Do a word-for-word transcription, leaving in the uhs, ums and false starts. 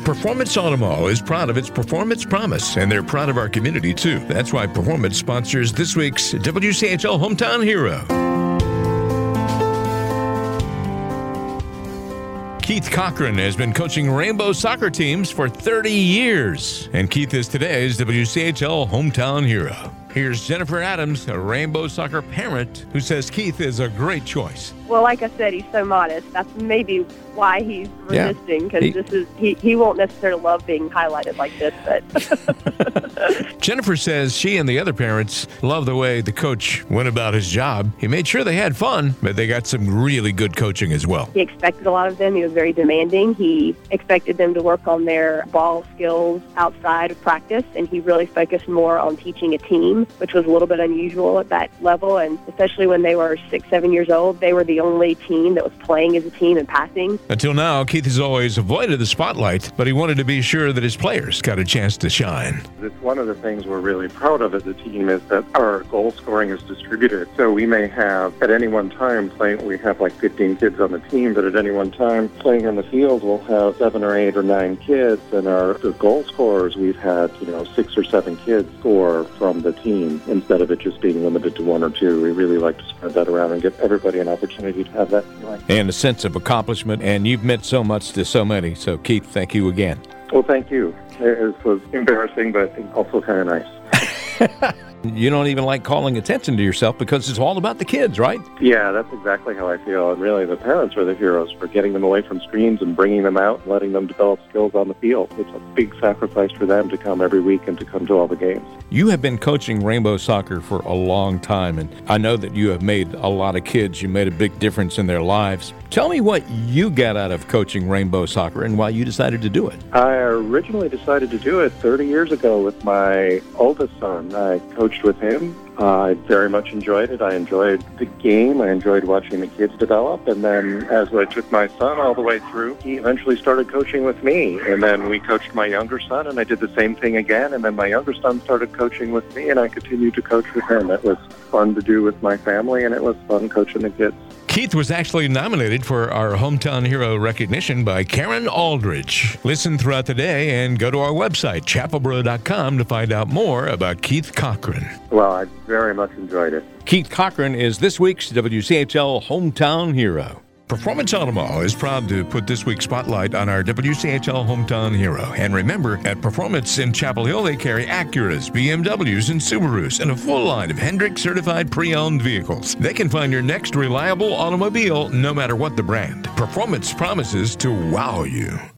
Performance Automall is proud of its performance promise, and they're proud of our community, too. That's why Performance sponsors this week's W C H L Hometown Hero. Keith Cochran has been coaching Rainbow soccer teams for thirty years, and Keith is today's W C H L Hometown Hero. Here's Jennifer Adams, a Rainbow soccer parent, who says Keith is a great choice. Well, like I said, he's so modest. That's maybe why he's resisting, because yeah. this is he, he won't necessarily love being highlighted like this. But Jennifer says she and the other parents love the way the coach went about his job. He made sure they had fun, but they got some really good coaching as well. He expected a lot of them. He was very demanding. He expected them to work on their ball skills outside of practice, and he really focused more on teaching a team, which was a little bit unusual at that level. And especially when they were six, seven years old, they were the only team that was playing as a team and passing. Until now, Keith has always avoided the spotlight, but he wanted to be sure that his players got a chance to shine. It's one of the things we're really proud of as a team is that our goal scoring is distributed. So we may have, at any one time, playing, we have like fifteen kids on the team, but at any one time, playing on the field, we'll have seven or eight or nine kids, and our the goal scorers, we've had, you know, six or seven kids score from the team instead of it just being limited to one or two. We really like to spread that around and give everybody an opportunity to have that feeling. And a sense of accomplishment, and you've meant so much to so many. So, Keith, thank you again. Well, thank you. It was embarrassing, but also kind of nice. You don't even like calling attention to yourself because it's all about the kids, right? Yeah, that's exactly how I feel. And really, the parents are the heroes for getting them away from screens and bringing them out and letting them develop skills on the field. It's a big sacrifice for them to come every week and to come to all the games. You have been coaching Rainbow soccer for a long time, and I know that you have made a lot of kids. You made a big difference in their lives. Tell me what you got out of coaching Rainbow soccer and why you decided to do it. I originally decided to do it thirty years ago with my oldest son. I coached with him. Uh, I very much enjoyed it. I enjoyed the game. I enjoyed watching the kids develop. And then as I took my son all the way through, he eventually started coaching with me. And then we coached my younger son, and I did the same thing again. And then my younger son started coaching with me, and I continued to coach with him. It was fun to do with my family, and it was fun coaching the kids. Keith was actually nominated for our Hometown Hero recognition by Karen Aldridge. Listen throughout the day and go to our website, chapel boro dot com, to find out more about Keith Cochran. Well, I very much enjoyed it. Keith Cochran is this week's W C H L Hometown Hero. Performance Automall is proud to put this week's spotlight on our W C H L Hometown Hero. And remember, at Performance in Chapel Hill, they carry Acuras, B M Ws, and Subarus, and a full line of Hendrick certified pre-owned vehicles. They can find your next reliable automobile no matter what the brand. Performance promises to wow you.